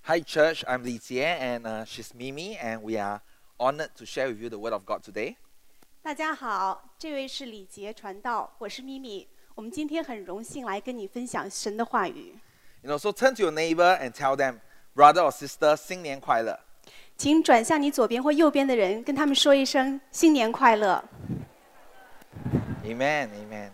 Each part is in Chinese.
Hi, church. I'm Li Jie, and she's Mimi, and we are honored to share with you the Word of God today. 大家好，这位是李杰传道，我是咪咪。我们今天很荣幸来跟你分享神的话语。 So turn to your neighbor and tell them, brother or sister, 新年快乐。 请转向你左边或右边的人，跟他们说一声新年快乐。 Amen, amen.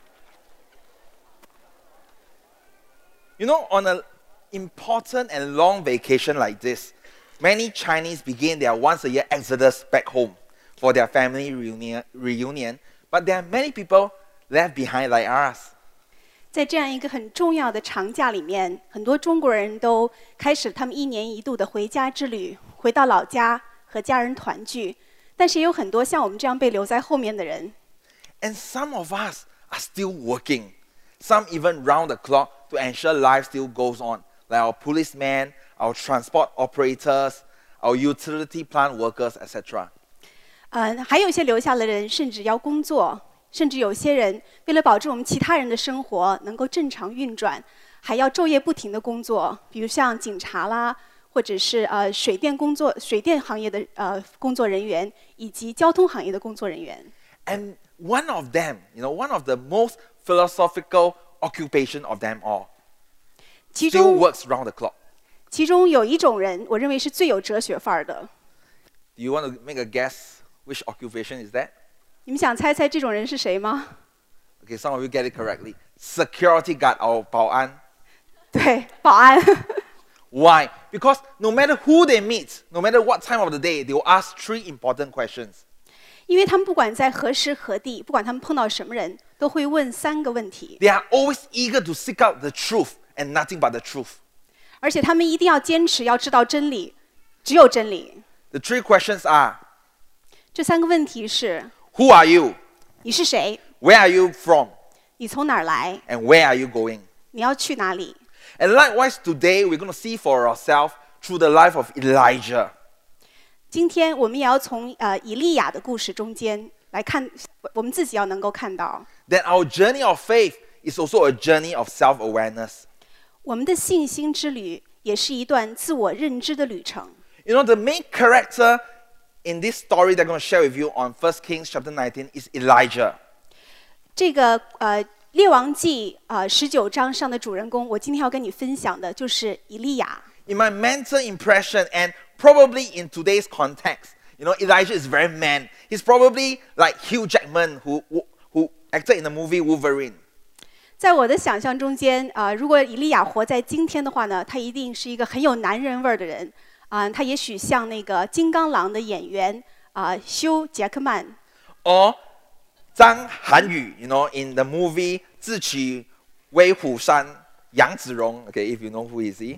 On an important and long vacation like this, many Chinese begin their once-a-year exodus back home for their family reunion, but there are many people left behind like us. 在这样一个很重要的长假里面，很多中国人都开始他们一年一度的回家之旅，回到老家和家人团聚。但是也有很多像我们这样被留在后面的人。 And some of us are still working, some even round the clock to ensure life still goes on, like our policemen, our transport operators, our utility plant workers, etc. 还有一些留下的人甚至要工作，甚至有些人为了保证我们其他人的生活能够正常运转，还要昼夜不停的工作，比如像警察啦，或者是水电行业的工作人员，以及交通行业的工作人员。 And one of them, one of the most philosophical occupation of them all, still works round the clock. 其中有一种人，我认为是最有哲学范儿的。 Do you want to make a guess which occupation is that? 你们想猜猜这种人是谁吗？ Okay, some of you get it correctly. Security guard or 保安。 对，保安。 Why? Because no matter who they meet, no matter what time of the day, they will ask three important questions. 因为他们不管在何时何地，不管他们碰到什么人，都会问3个问题。 They are always eager to seek out the truth and nothing but the truth. 而且他们一定要坚持要知道真理，只有真理。 The three questions are: 这3个问题是 Who are you? 你是谁？ Where are you from? 你从哪儿来？ And where are you going? 你要去哪里？ And likewise, today we're going to see for ourselves through the life of Elijah. 今天我们也要从以利亚的故事中间来看，我们自己要能够看到 That our journey of faith is also a journey of self-awareness. 我们的信心之旅也是一段自我认知的旅程。 The main character in this story that I'm going to share with you on 1 Kings chapter 19 is Elijah. 这个列王记19章上的主人公，我今天要跟你分享的就是以利亚。 In my mental impression, and probably in today's context, Elijah is very man. He's probably like Hugh Jackman, who acted in the movie Wolverine. 在我的想象中间，如果以利亚活在今天的话呢，他一定是一个很有男人味儿的人。他也许像那个金刚狼的演员休·杰克曼。 Or 张涵予, in the movie 智取威虎山, Yang Zirong. Okay, if you know who is he.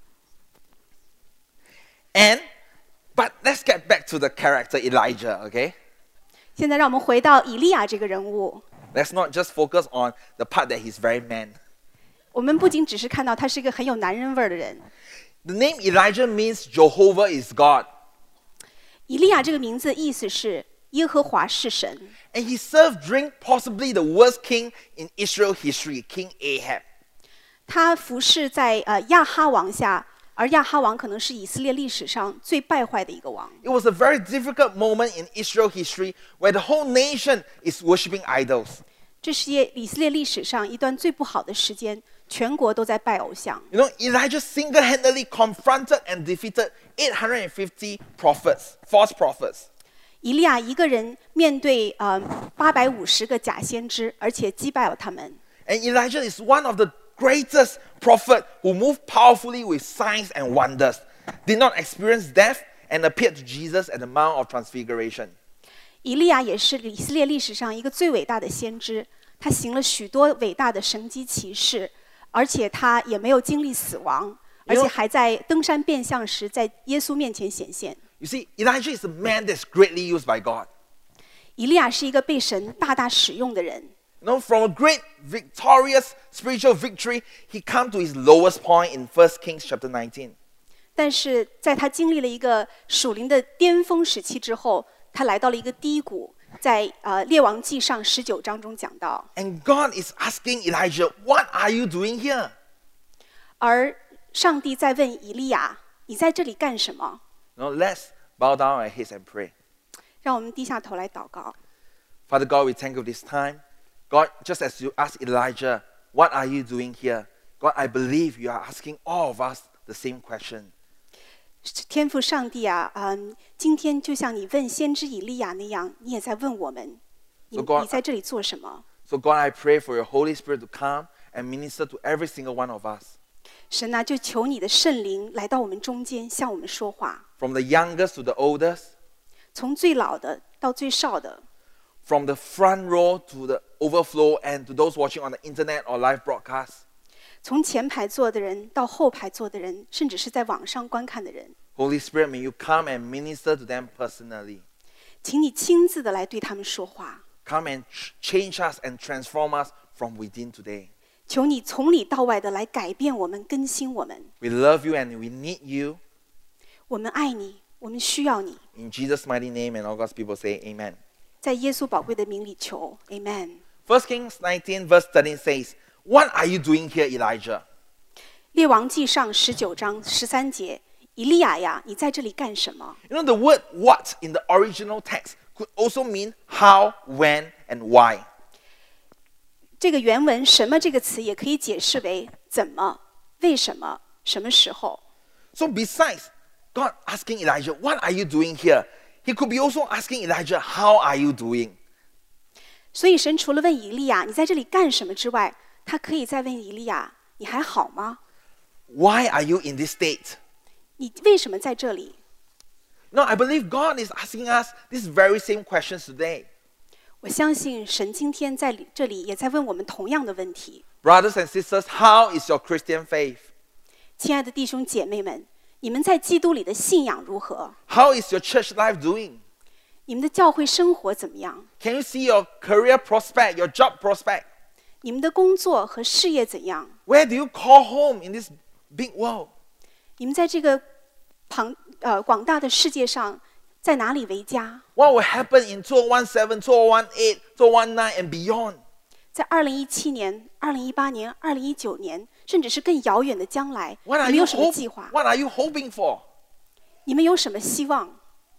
But let's get back to the character Elijah, okay? 现在让我们回到以利亚这个人物。 Let's not just focus on the part that he's very man. 我们不仅只是看到他是一个很有男人味儿的人。 The name Elijah means Jehovah is God. 以利亚这个名字意思是耶和华是神。 And he served during possibly the worst king in Israel history, King Ahab. 他服侍在亚哈王下，而亚哈王可能是以色列历史上最败坏的一个王。 It was a very difficult moment in Israel history where the whole nation is worshiping idols. 这是以色列历史上一段最不好的时间，全国都在拜偶像。 Elijah single-handedly confronted and defeated 850 prophets, false prophets. 以利亚一个人面对850个假先知，而且击败了他们。 And Elijah is one of the greatest prophet who moved powerfully with signs and wonders, did not experience death, and appeared to Jesus at the Mount of Transfiguration. 以利亚也是以色列历史上一个最伟大的先知，他行了许多伟大的神迹奇事，而且他也没有经历死亡，而且还在登山变相时在耶稣面前显现。 You see, Elijah is a man that's greatly used by God. 以利亚是一个被神大大使用的人。 From a great victorious spiritual victory, he come to his lowest point in 1 Kings chapter 19. 但是在他经历了一个属灵的巅峰时期之后，他来到了一个低谷，在列王记上19章中讲到。 And God is asking Elijah, "What are you doing here?" 而上帝在问以利亚：“你在这里干什么？” Now let's bow down our heads and pray. 让我们低下头来祷告。 Father God, we thank you this time. God, just as you asked Elijah, what are you doing here? God, I believe you are asking all of us the same question. 天父上帝啊，今天就像你问先知以利亚那样，你也在问我们，你在这里做什么？ So God, I pray for your Holy Spirit to come and minister to every single one of us. 神啊，就求你的圣灵来到我们中间，向我们说话。 From the youngest to the oldest, 从最老的到最少的， from the front row to the overflow, and to those watching on the internet or live broadcast. 从前排坐的人到后排坐的人，甚至是在网上观看的人， Holy Spirit, may you come and minister to them personally. 请你亲自的来对他们说话。 Come and change us and transform us from within today. 求你从里到外的来改变我们，更新我们。 We love you and we need you. 我们爱你，我们需要你。 In Jesus' mighty name, and all God's people say amen. 在耶稣宝贵的名里求 ，Amen。 1 Kings 19 verse 13 says, What are you doing here, Elijah? 列王记上19章13节，以利亚呀，你在这里干什么？ You know, the word what in the original text could also mean how, when, and why. 这个原文“什么”这个词也可以解释为怎么、为什么、什么时候。 So besides God asking Elijah, what are you doing here? He could be also asking Elijah, how are you doing? 所以神除了问以利亚你在这里干什么之外，他可以再问以利亚你还好吗？ Why are you in this state? 你为什么在这里？ No, I believe God is asking us these very same questions today. 我相信神今天在这里也在问我们同样的问题。 Brothers and sisters, how is your Christian faith? 亲爱的弟兄姐妹们，你们在基督里的信仰如何？ How is your church life doing? 你们的教会生活怎么样？ Can you see your career prospect, your job prospect? 你们的工作和事业怎样？ Where do you call home in this big world? 你们在这个广大的世界上，在哪里为家？ What will happen in 2017, 2018, 2019 and beyond? 在2017年、2018年、2019年，甚至是更遥远的将来，你 What are 们 you 有什么计划？ What are you hoping for? 你们有什么希望？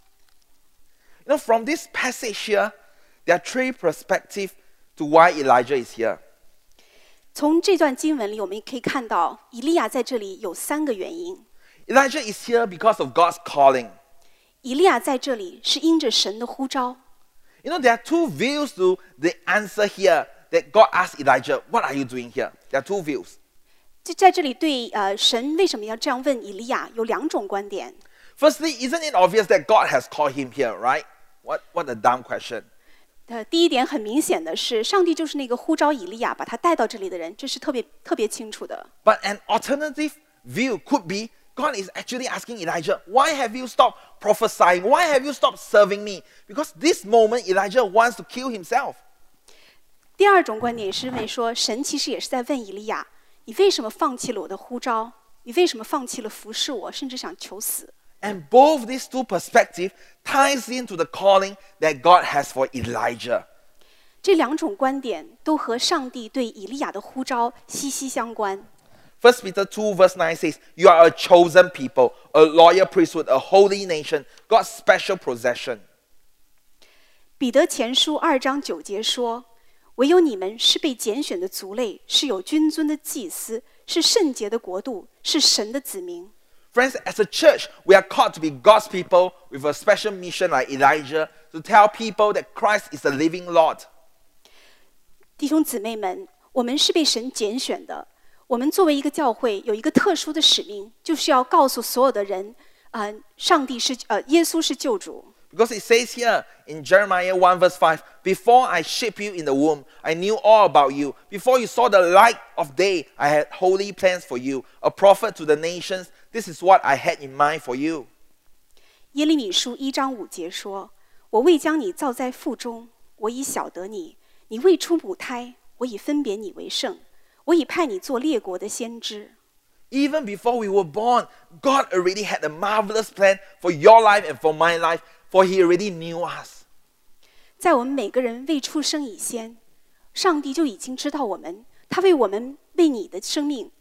You know, from this passage here, there are three perspectives to why Elijah is here. 从这段经文里，我们可以看到，以利亚在这里有3个原因。 Elijah is here because of God's calling. 以利亚在这里是因着神的呼召。 You know, there are two views to the answer here that God asked Elijah, what are you doing here? There are two views. 在这里对神为什么要这样问以利亚有2种观点。 Firstly, isn't it obvious that God has called him here, right? What a dumb question. 第一点很明显的是，上帝就是那个呼召以利亚把他带到这里的人，这是特别清楚的。 But an alternative view could be God is actually asking Elijah, why have you stopped prophesying? Why have you stopped serving me? Because this moment Elijah wants to kill himself. 第2种观点也是认为说，神其实也是在问以利亚，你为什么放弃了我的呼召？你为什么放弃了服侍我，甚至想求死？ And both these two perspectives ties into the calling that God has for Elijah. 这2种观点都和上帝对以利亚的呼召息息相关。 1 Peter 2 verse 9 says, You are a chosen people, a loyal priesthood, a holy nation, God's special possession. 彼得前书2章9节说：“唯有你们是被拣选的族类，是有君尊的祭司，是圣洁的国度，是神的子民。” Friends, as a church, we are called to be God's people with a special mission like Elijah to tell people that Christ is the living Lord. 弟兄姊妹们，我们是被神拣选的。我们作为一个教会，有一个特殊的使命，就是要告诉所有的人，耶稣是救主。 Because it says here in Jeremiah 1 verse 5, Before I shaped you in the womb, I knew all about you. Before you saw the light of day, I had holy plans for you. A prophet to the nations, this is what I had in mind for you. 耶利米书1章5节说：“我未将你造在腹中，我已晓得你；你未出母胎，我已分别你为圣。我已派你做列国的先知。” Even before we were born, God already had a marvelous plan for your life and for my life, for He already knew us. 在我们每个人未出生以前，上帝就已经知道我们，他为你的生命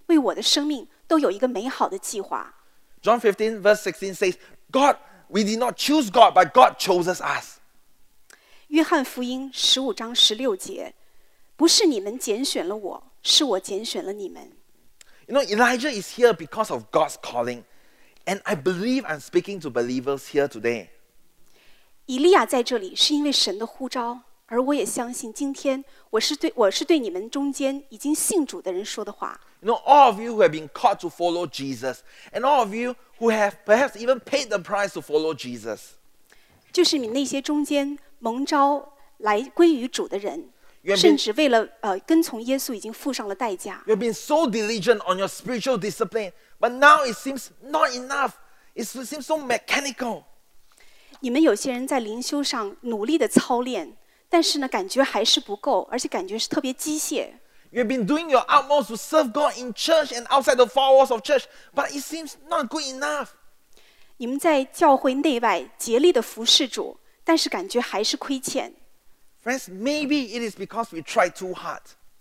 为我的生命都有一个美好的计划。 John 15 verse 16 says, we did not choose God, but God chose us. 约翰福音15章16节，不是你们拣选了我，是我拣选了你们。 You know, Elijah is here because of God's calling. And I believe I'm speaking to believers here today. 以利亚在这里是因为神的呼召，而我也相信今天我是对你们中间已经信主的人说的话。 You know, all of you who have been called to follow Jesus, and all of you who have perhaps even paid the price to follow Jesus. 就是你那些中间蒙召来归于主的人， You have 甚 been, 至为了跟从耶稣已经付上了代价。 you have been so diligent on your spiritual discipline, but now it seems not enough. It seems so mechanical. 你们有些人在灵修上努力的操练，但是呢，感觉还是不够，而且感觉是特别机械。 You have been doing your utmost to serve God in church and outside the four walls of church, but it seems not good enough. 你们在教会内外竭力的服侍主，但是感觉还是亏欠。 Friends, maybe it is because we tried too hard.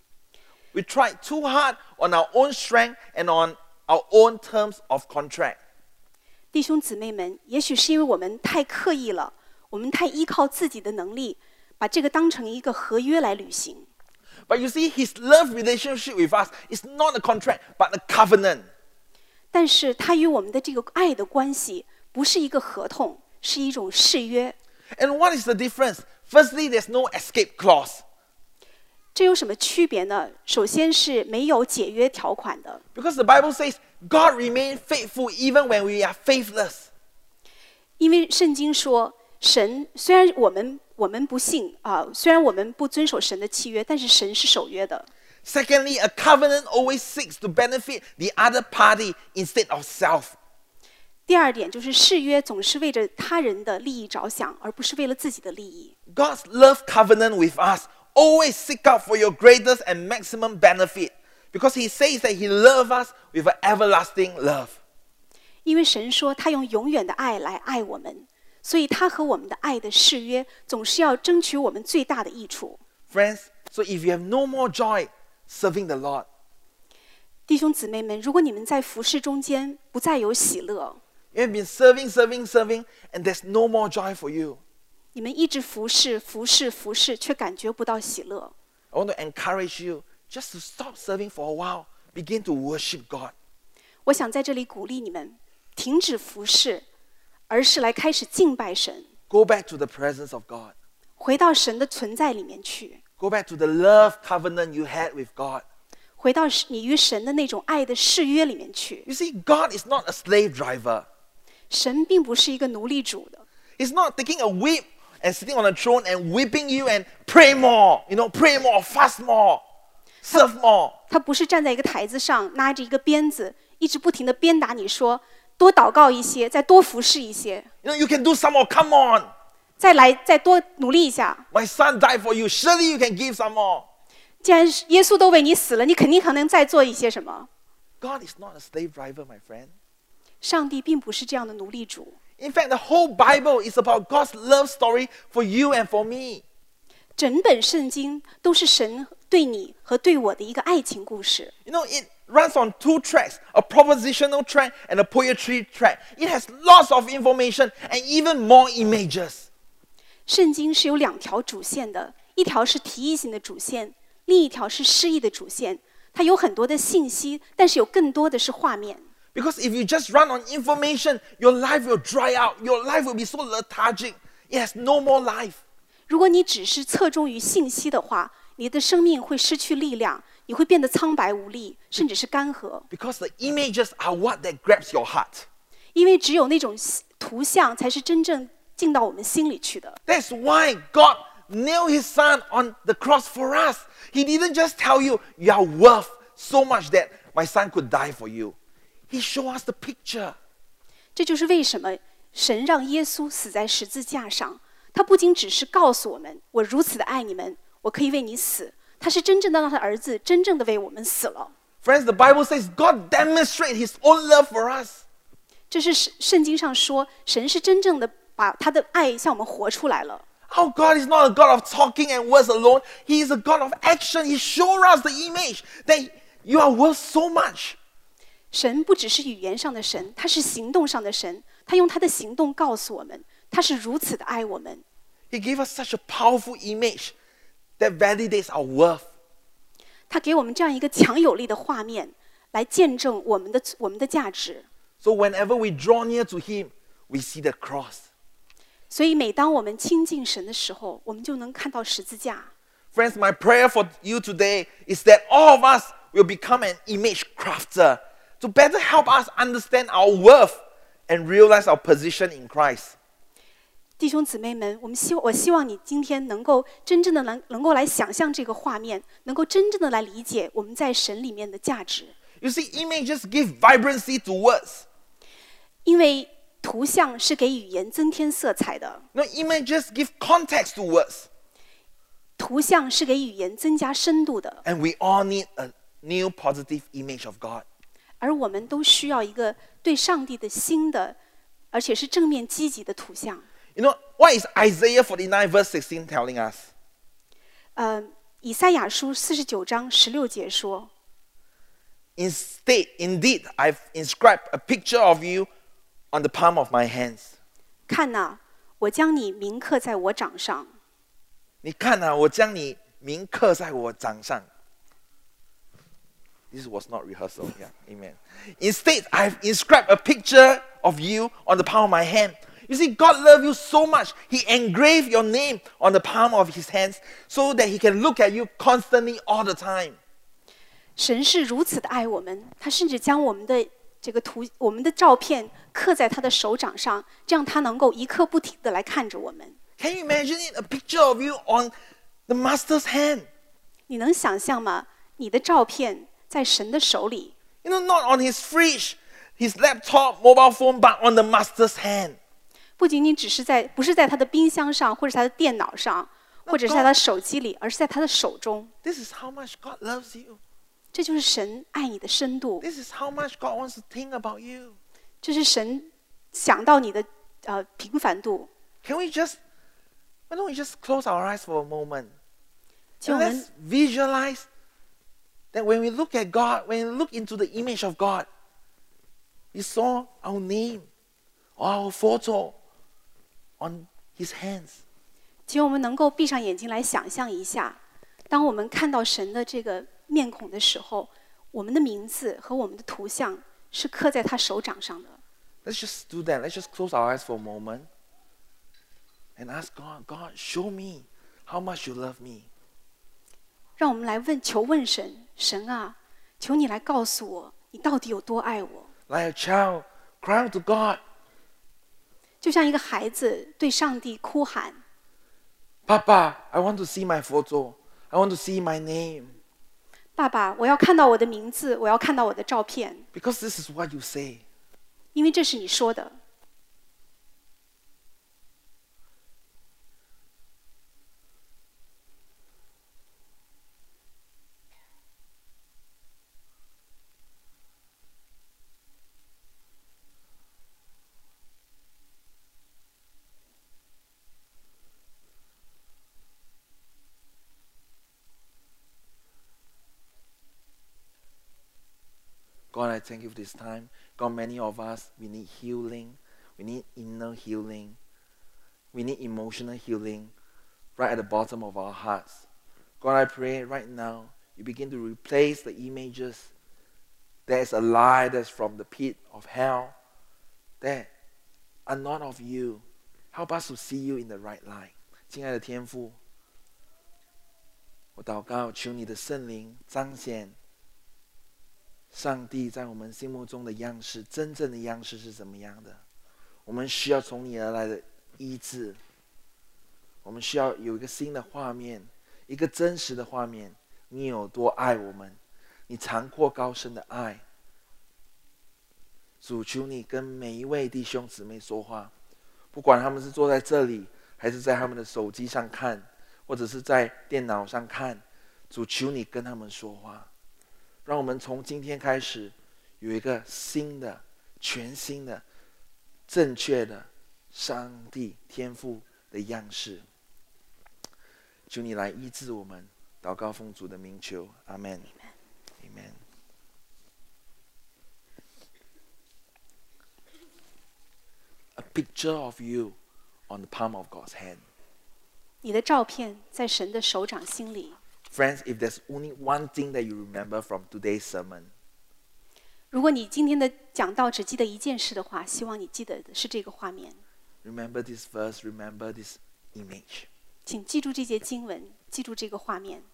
We tried too hard on our own strength and on our own terms of contract. 弟兄姊妹们，也许是因为我们太刻意了，我们太依靠自己的能力，把这个当成一个合约来履行。 But you see, his love relationship with us is not a contract, but a covenant. 但是他与我们的这个爱的关系不是一个合同，是一种誓约。 And what is the difference? Firstly, there's no escape clause. 这有什么区别呢？首先是没有解约条款的， Because the Bible says God remains faithful even when we are faithless. 因为圣经说，神虽然我们不信虽然我们不遵守神的契约，但是神是守约的。 Secondly, a covenant always seeks to benefit the other party instead of self. 第二点就是誓约总是为着他人的利益着想，而不是为了自己的利益。 God's love covenant with us always seek out for your greatest and maximum benefit because he says that he loves us with an everlasting love. 因为神说他用永远的爱来爱我们，所以他和我们的爱的誓约总是要争取我们最大的益处。 Friends, so if you have no more joy serving the Lord, 弟兄姊妹们，如果你们在服事中间不再有喜乐， you have been serving, and there's no more joy for you. 你们一直服事，却感觉不到喜乐。 I want to encourage you just to stop serving for a while. Begin to worship God. 我想在这里鼓励你们，停止服事，而是来开始敬拜神， Go back to the presence of God. 回到神的存在里面去， Go back to the love covenant you had with God. 回到你与神的那种爱的誓约里面去。 You see, God is not a slave driver. 神并不是一个奴隶主的， He's not taking a whip and sitting on a throne and whipping you and pray more, pray more, fast more, serve more. 他不是站在一个台子上，拿着一个鞭子，一直不停地鞭打你说，多祷告一些，再多服侍一些， You can do some more, come on. 再多努力一下。 My son died for you, surely you can give some more. 既然耶稣都为你死了，你肯定还能再做一些什么。 God is not a slave driver, my friend. 上帝并不是这样的奴隶主。 In fact, the whole Bible is about God's love story for you and for me. 整本圣经都是神对你和对我的一个爱情故事。 It runs on two tracks, a propositional track and a poetry track. It has lots of information and even more images. 圣经是有两条主线的，一条是题意性的主线，另一条是诗意的主线。它有很多的信息，但是有更多的是画面。 Because if you just run on information, your life will dry out. Your life will be so lethargic. It has no more life. 如果你只是侧重于信息的话，你的生命会失去力量，你会变得苍白无力，甚至是干涸。 Because the images are what that grabs your heart. 因为只有那种图像才是真正进到我们心里去的。 That's why God nailed his son on the cross for us. He didn't just tell you, you are worth so much that my son could die for you. He showed us the picture. 这就是为什么神让耶稣死在十字架上。他不仅只是告诉我们，我如此的爱你们，我可以为你死。他是真正的让他的儿子真正的为我们死了。 Friends, the Bible says God demonstrates his own love for us. 这是圣经上说，神是真正的把他的爱向我们活出来了。 Our God is not a God of talking and words alone. He is a God of action. He showed us the image that You are worth so much. 神不只是语言上的神，他是行动上的神。他用他的行动告诉我们，他是如此的爱我们。 He gave us such a powerful image that validates our worth. 他给我们这样一个强有力的画面，来见证我们的价值。 So whenever we draw near to Him, we see the cross. 所以每当我们亲近神的时候，我们就能看到十字架。 Friends, my prayer for you today is that all of us will become an image crafter to better help us understand our worth and realize our position in Christ. 弟兄姊妹们，我希望你今天能够真正的能够来想象这个画面，能够真正的来理解我们在神里面的价值。 You see, images give vibrancy to words. 因为图像是给语言增添色彩的， Images give context to words. 图像是给语言增加深度的， And we all need a new positive image of God. 而我们都需要一个对上帝的新的，而且是正面积极的图像。 You know, what is Isaiah 49 verse 16 telling us? 以赛亚书49章16节说 Indeed, I've inscribed a picture of you on the palm of my hands. 看哪，我将你铭刻在我掌上。 你看啊，我将你铭刻在我掌上。This was not rehearsal. Yeah, amen. Instead, I've inscribed a picture of you on the palm of my hand. You see, God loved you so much. He engraved your name on the palm of His hands so that He can look at you constantly all the time. 神是如此的爱我们，他甚至将我们的照片刻在他的手掌上，这样他能够一刻不停的来看着我们。 Can you imagine it? A picture of you on the Master's hand. 你能想象吗？你的照片在神的手里， You know, not on His fridge, His laptop, mobile phone, but on the Master's hand. 不仅仅不是在他的冰箱上，或者是他的电脑上，或者是在他的手机里，而是在他的手中。 This is how much God loves you. 这就是神爱你的深度， This is how much God wants to think about you. 这是神想到你的平凡度。 Why don't we just close our eyes for a moment? 请 And 我们 let's visualize that when we look at God, when we look into the image of God, we saw our name or our photo on His hands. 请我们能够闭上眼睛来想象一下，当我们看到神的这个面孔的时候，我们的名字和我们的图像是刻在他手掌上的。 Let's just do that. Let's just close our eyes for a moment and ask God, God, show me how much you love me. 让我们来求问神，神啊，求你来告诉我，你到底有多爱我。 Like a child, cry out to God, 就像一个孩子对上帝哭喊 Papa, I want to see my photo. I want to see my name.：“ 爸爸，我要看到我的名字，我要看到我的照片， Because this is what you say. 因为这是你说的。” God, I thank you for this time. God, many of us, we need healing. We need inner healing. We need emotional healing right at the bottom of our hearts. God, I pray right now, you begin to replace the images. There's a lie that's from the pit of hell that are not of you. Help us to see you in the right light. 亲爱的天父，我祷告，求你的圣灵彰显上帝在我们心目中的样式，真正的样式是怎么样的？我们需要从你而来的医治，我们需要有一个新的画面，一个真实的画面。你有多爱我们？你长阔高深的爱。主，求你跟每一位弟兄姊妹说话，不管他们是坐在这里，还是在他们的手机上看，或者是在电脑上看。主，求你跟他们说话。让我们从今天开始有一个新的、全新的、正确的上帝天父的样式。求你来医治我们，祷告奉主的名求，阿门。Amen. picture of you on the palm of God's hand. 你的照片在神的手掌心里。 Friends, if there's only one thing that you remember from today's sermon, 如果你今天的讲道只记得一件事的话，希望你记得的是这个画面。 remember this verse, remember this image. 请记住这节经文，记住这个画面。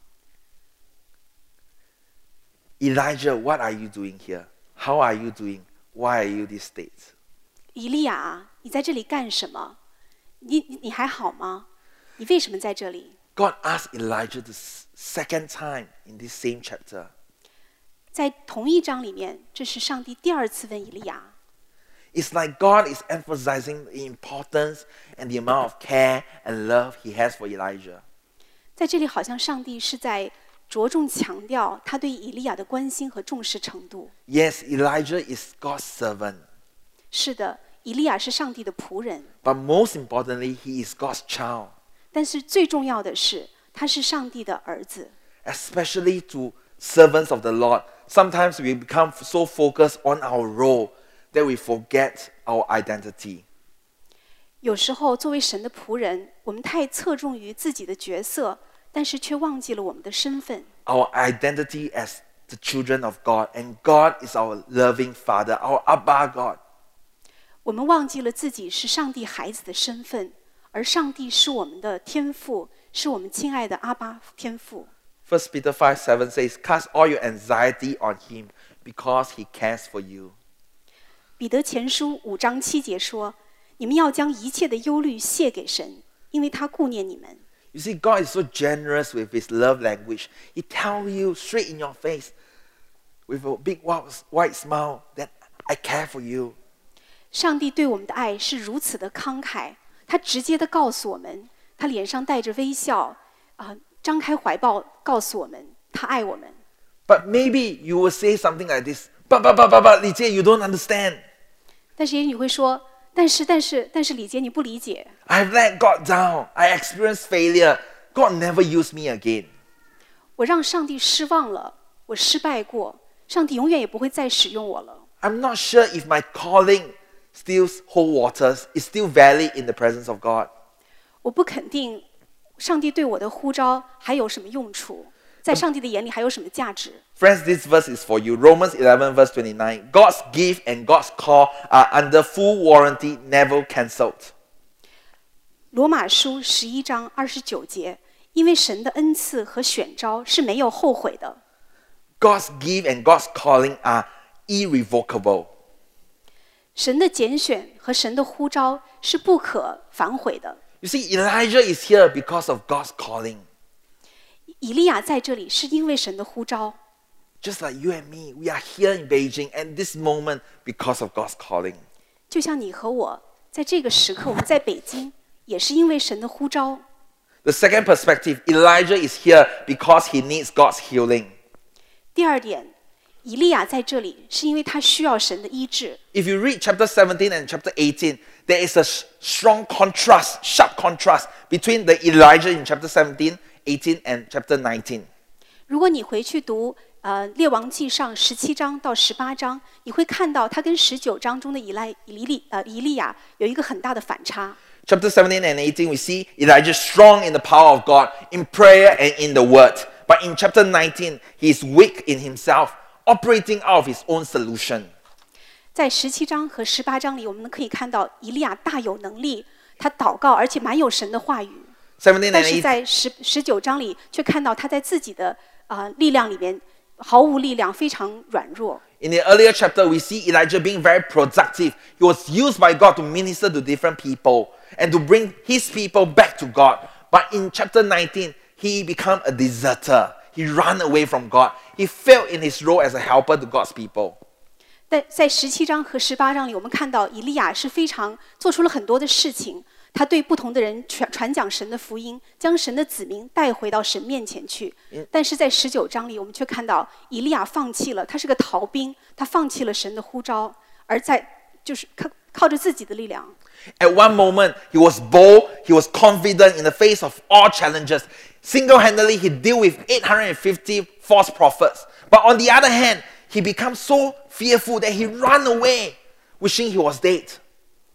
Elijah, what are you doing here? How are you doing? Why are you this state? 以利亚，你在这里干什么？你还好吗？你为什么在这里？ God asked Elijah the second time in this same chapter. 在同一章里面，这是上帝第二次问以利亚。 It's like God is emphasizing the importance and the amount of care and love he has for Elijah. 在这里，好像上帝是在着重强调他对以利亚的关心和重视程度。 Yes, Elijah is God's servant. 是的，以利亚是上帝的仆人， But most importantly, he is God's child. 但是最重要的是，他是上帝的儿子。 Especially to servants of the Lord. Sometimes we become so focused on our role that we forget our identity. 有时候，作为神的仆人，我们太侧重于自己的角色，但是却忘记了我们的身份。 Our identity as the children of God. And God is our loving Father, our Abba God. 我们忘记了自己是上帝孩子的身份，而上帝是我们的天父，是我们亲爱的阿爸天父。 1 Peter 5:7 says, Cast all your anxiety on him because he cares for you. 彼得前书5章7节说：“你们要将一切的忧虑卸给神，因为他顾念你们。” You see, God is so generous with his love language. He tells you straight in your face with a big white smile that I care for you. 上帝对我们的爱是如此的慷慨，他直接的告诉我们，他脸上带着微笑，张开怀抱告诉我们，他爱我们。 But maybe you will say something like this, but, Li Jie, you don't understand. 但是也许你会说，但是李杰你不理解， I've let God down. I experienced failure. God never used me again. 我让上帝失望了，我失败过，上帝永远也不会再使用我了。 I'm not sure if my calling still hold waters, is still valid in the presence of God. 我不肯定上帝对我的呼召还有什么用处，在上帝的眼里还有什么价值。 Friends, this verse is for you. Romans 11 verse 29. God's gift and God's call are under full warranty, never cancelled. 罗马书11章29节，因为神的恩赐和选召是没有后悔的。 God's gift and God's calling are irrevocable. 神的拣选和神的呼召是不可反悔的。 You see, Elijah is here because of God's calling. 以利亚在这里是因为神的呼召， Just like you and me, we are here in Beijing at this moment because of God's calling. 就像你和我在这个时刻，我们在北京也是因为神的呼召。 The second perspective, Elijah is here because he needs God's healing. 第二点，以利亚在这里是因为他需要神的医治。 If you read chapter 17 and chapter 18, there is a strong contrast, sharp contrast between the Elijah in chapter 17, 18, and chapter 19. 如果你回去读列王记上17章到18章，你会看到他跟19章中的以利亚有一个很大的反差。 Chapter 17 and 18, we see Elijah strong in the power of God, in prayer and in the word. But in chapter 19, he is weak in himself, operating out of his own solution. 在17章和18章里，我们可以看到以利亚大有能力，他祷告，而且满有神的话语。 17 但 and 是 18, 在19章里，却看到他在自己的力量里面毫无力量，非常软弱。 in the earlier chapter, we see Elijah being very productive. He was used by God to minister to different people and to bring his people back to God. But in chapter 19, he became a deserter. He ran away from God. He failed in his role as a helper to God's people. 但在17章和18章里，我们看到以利亚是非常做出了很多的事情，他对不同的人传讲神的福音，将神的子民带回到神面前去。但是在19章里，我们却看到以利亚放弃了，他是个逃兵，他放弃了神的呼召，而就是靠着自己的力量。 At one moment, he was bold, he was confident in the face of all challenges. Single-handedly, he dealt with 850 false prophets. But on the other hand, he becomes so fearful that he ran away, wishing he was dead.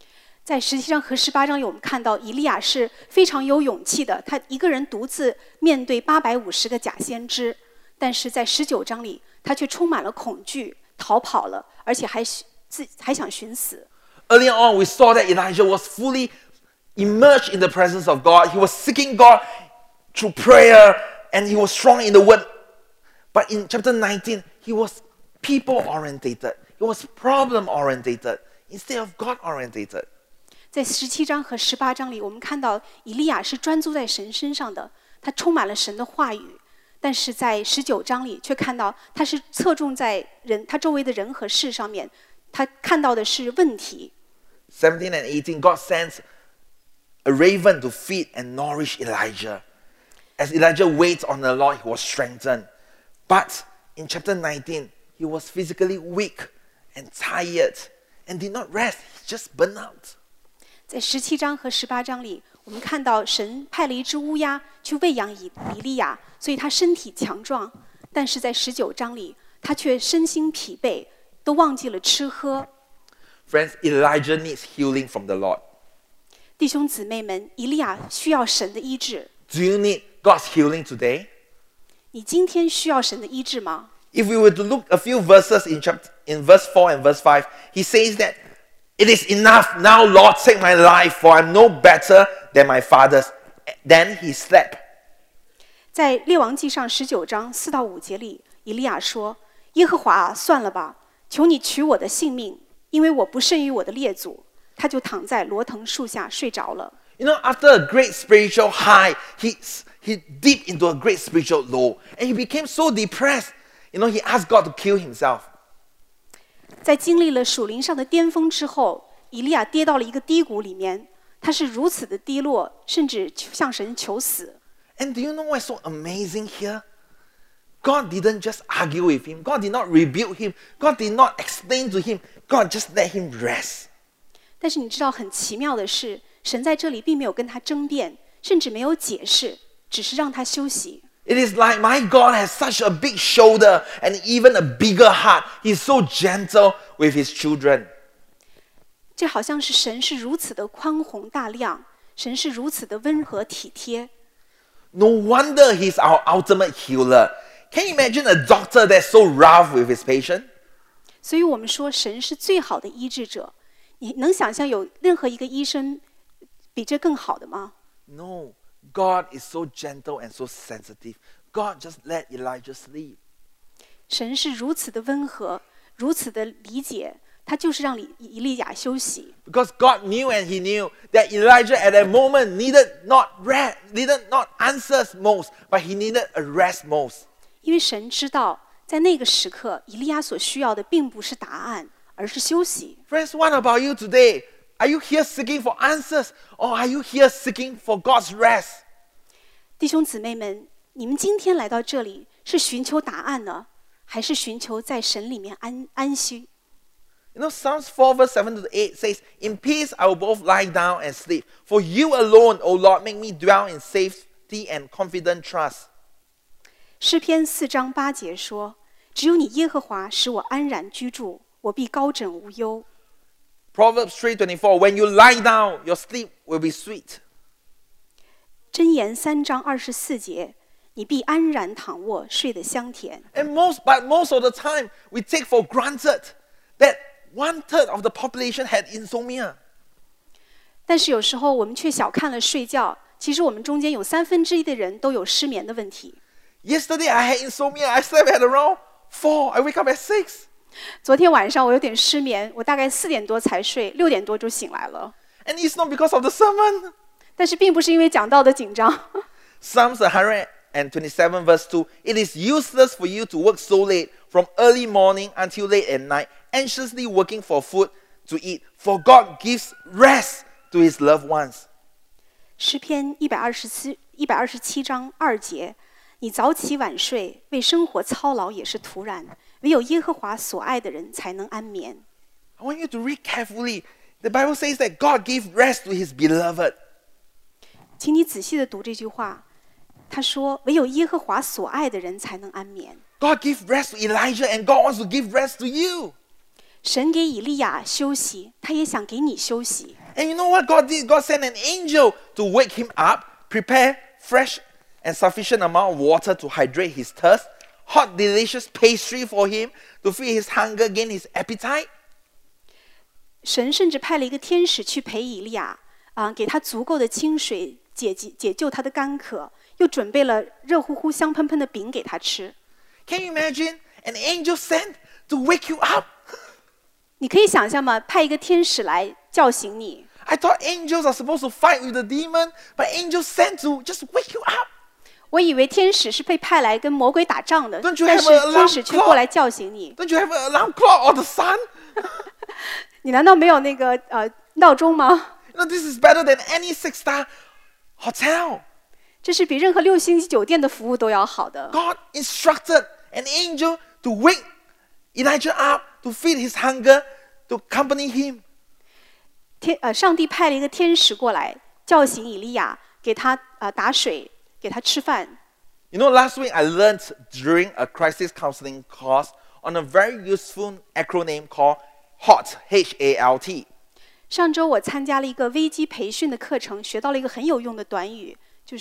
在17章和18章里，我们看到以利亚是非常有勇气的，他一个人独自面对850个假先知，但是在19章里，他却充满了恐惧，逃跑了，而且还想寻死。 Earlier on, we saw that Elijah was fully immersed in the presence of God. He was seeking God through prayer, and he was strong in the word. But in chapter 19, he was people-orientated. He was problem-orientated instead of God-orientated. 在17章和18章里，我们看到以利亚是专注在神身上的，他充满了神的话语。但是在19章里，却看到他是侧重在他周围的人和事上面，他看到的是问题。 17 and 18, God sends a raven to feed and nourish Elijah. As Elijah waits on the Lord, he was strengthened. But in chapter 19, he was physically weak and tired and did not rest. He just burned out. 在17章和18章里，我们看到神派了一只乌鸦去喂养以利亚，所以他身体强壮。但是在19章里，他却身心疲惫，都忘记了吃喝。 Friends, Elijah needs healing from the Lord. 弟兄姊妹们，以利亚需要神的医治。 Do you need God's healing today? 你今天需要神的医治吗？ If we were to look a few verses in verse 4 and verse 5, he says that it is enough now, Lord, take my life, for I'm no better than my fathers. Then he slept. 在列王记上19章4到5节里，以利亚说：“耶和华，算了吧，求你取我的性命，因为我不胜于我的列祖。”他就躺在罗藤树下睡着了。 You know, after a great spiritual high, he dipped into a great spiritual low, and he became so depressed. You know, he asked God to kill himself. 在经历了属灵上的巅峰之后，以利亚跌到了一个低谷里面，他是如此的低落，甚至向神求死。 And do you know what's so amazing here? God didn't just argue with him. God did not rebuke him. God did not explain to him. God just let him rest. 但是你知道很奇妙的是，神在这里并没有跟他争辩，甚至没有解释，只是让他休息。 It is like my God has such a big shoulder and even a bigger heart. He's so gentle with his children. 这好像是神是如此的宽宏大量，神是如此的温和体贴。 No wonder he's our ultimate healer. Can you imagine a doctor that's so rough with his patient? 所以我们说神是最好的医治者。你能想象有任何一个医生比这更好的吗？ No. God is so gentle and so sensitive. God just let Elijah sleep. 神是如此的温和，如此的理解，他就是让以利亚休息。 Because God knew and he knew that Elijah at that moment needed not answers most, but he needed a rest most. 因为神知道，在那个时刻，以利亚所需要的并不是答案，而是休息。 Friends, what about you today? Are you here seeking for answers, or are you here seeking for God's rest? 弟兄姊妹们，你们今天来到这里，是寻求答案呢，还是寻求在神里面安息？ You know, Psalms 4 verse 7 to 8 says, In peace I will both lie down and sleep. For you alone, O Lord, make me dwell in safety and confident trust. 诗篇4章8节说：“只有你耶和华使我安然居住，我必高枕无忧。” Proverbs 3:24, When you lie down, your sleep will be sweet. 箴言3章24节，你必安然躺卧，睡得香甜。 But most of the time, we take for granted that 1/3 of the population had insomnia. 但是有时候我们却小看了睡觉，其实我们中间有1/3的人都有失眠的问题。 Yesterday I had insomnia. I slept at around 4. I wake up at 6. 昨天晚上我有点失眠，我大概4点多才睡，6点多就醒来了。 And it's not because of the sermon. 但是并不是因为讲道的紧张。 Psalms 127 verse 2, It is useless for you to work so late, from early morning until late at night, anxiously working for food to eat, for God gives rest to his loved ones. 诗篇127章2节，你早起晚睡，为生活操劳也是徒然，唯有耶和华所爱的人才能安眠。 I want you to read carefully. The Bible says that God gives rest to his beloved. 请你仔细的读这句话，他说：“唯有耶和华所爱的人才能安眠。” God gives rest to Elijah, and God wants to give rest to you. 神给以利亚休息，他也想给你休息。 And you know what God did? God sent an angel to wake him up, prepare fresh and sufficient amount of water to hydrate his thirst, hot delicious pastry for him to feed his hunger, gain his appetite. 神甚至派了一个天使去陪以利亚，给他足够的清水解救他的干渴，又准备了热乎乎、香喷喷的饼给他吃。 Can you imagine an angel sent to wake you up? 你可以想象吗？派一个天使来叫醒你。 I thought angels are supposed to fight with the demon, but angels sent to just wake you up. 我以为天使是被派来跟魔鬼打仗的， Don't you 但 have 是 an alarm 天使却过来叫醒你。 Don't you have an alarm clock or the sun? 你难道没有那个闹钟吗？ You know, this is better than any 6-star hotel. 这是比任何6星级酒店的服务都要好的。 God instructed an angel to wake Elijah up, to feed his hunger, to accompany him. 上帝派了一个天使过来叫醒以利亚，给他打水，给他吃饭。 You know, last week I learned during a crisis counseling course on a very useful acronym called HALT, H-A-L-T. 上周我参加了一个危机培训的课程，学到了一个很有用的短语，就是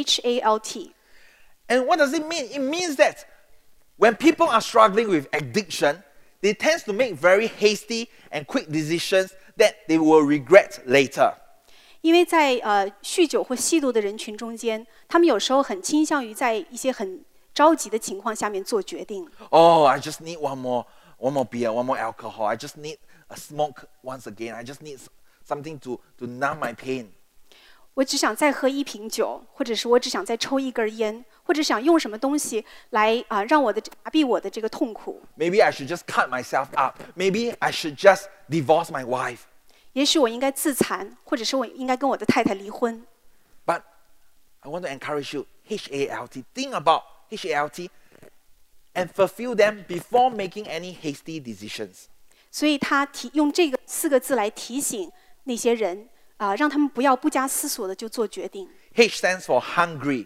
HALT。 And what does it mean? It means that when people are struggling with addiction, they tend to make very hasty and quick decisions that they will regret later. 因为在酗酒或吸毒的人群中间，他们有时候很倾向于在一些很着急的情况下面做决定。 Oh, I just need one more beer, one more alcohol. I just need a smoke once again. I just need something to numb my pain. 我只想再喝一瓶酒，或者是我只想再抽一根烟，或者想用什么东西来让我的麻痹我的这个痛苦。 Maybe I should just cut myself up. Maybe I should just divorce my wife. 也许我应该自残，或者是我应该跟我的太太离婚。 But I want to encourage you, HALT. Think about HALT and fulfill them before making any hasty decisions. 所以他用这个4个字来提醒那些人让他们不要不加思索的就做决定。 H stands for hungry,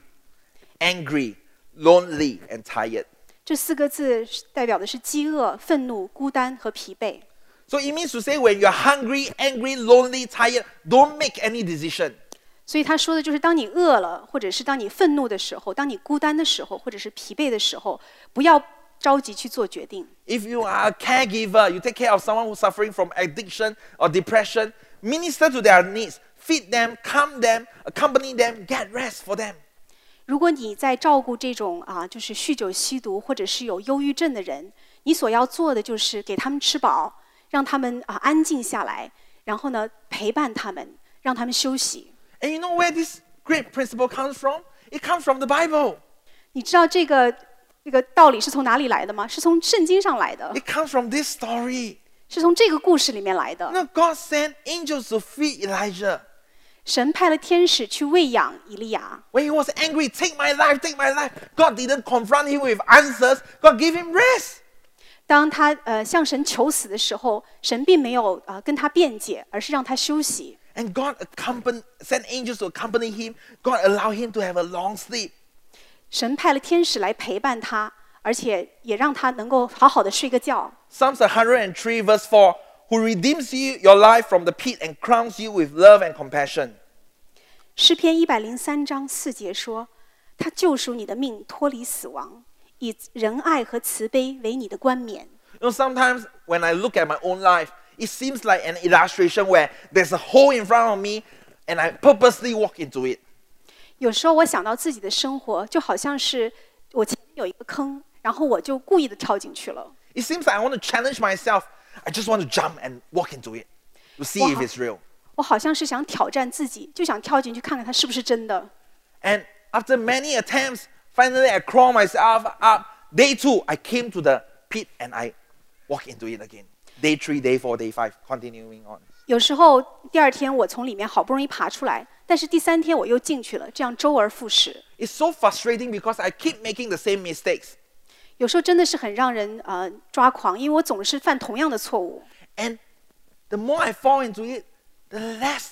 angry, lonely, and tired. 这4个字代表的是饥饿、愤怒、孤单和疲惫。 So it means to say when you're hungry, angry, lonely, tired, don't make any decision. 所以他说的就是，当你饿了，或者是当你愤怒的时候，当你孤单的时候，或者是疲惫的时候，不要着急去做决定。 If you are a caregiver, you take care of someone who's suffering from addiction or depression, minister to their needs, feed them, calm them, accompany them, get rest for them. 如果你在照顾这种就是酗酒、吸毒或者是有忧郁症的人，你所要做的就是给他们吃饱，让他们安静下来，然后呢陪伴他们，让他们休息。 And you know where this great principle comes from? It comes from the Bible. 你知道这个道理是从哪里来的吗？是从圣经上来的， It comes from this story. 是从这个故事里面来的。 You know, God sent angels to feed Elijah. 神派了天使去喂养以利亚。 When he was angry, take my life, take my life. God didn't confront him with answers. God gave him rest. 当他向神求死的时候，神并没有跟他辩解，而是让他休息。 And God sent angels to accompany him. God allowed him to have a long sleep. 神派了天使来陪伴他，而且也让他能够好好的睡个觉。 Psalms 103 verse 4, who redeems your life from the pit and crowns you with love and compassion. 诗篇103章4节说：“他救赎你的命，脱离死亡，以仁爱和慈悲为你的冠冕。” You know, sometimes when I look at my own life, it seems like an illustration where there's a hole in front of me and I purposely walk into it. 有时候我想到自己的生活，就好像是我前面有一个坑，然后我就故意的跳进去了。 It seems like I want to challenge myself. I just want to jump and walk into it to see if it's real. 我好像是想挑战自己，就想跳进去看看它是不是真的。 And after many attempts, finally I crawl myself up. Day 2, I came to the pit and I walked into it again. Day 3, day 4, day 5, continuing on. 有时候第2天我从里面好不容易爬出来，但是第3天我又进去了，这样周而复始。 It's so frustrating because I keep making the same mistakes. 有时候真的是很让人抓狂，因为我总是犯同样的错误。 And the more I fall into it, the less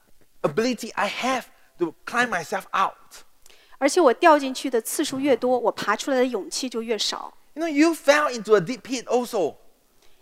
ability I have to climb myself out. 而且我掉进去的次数越多，我爬出来的勇气就越少。 You know, you fell into a deep pit also.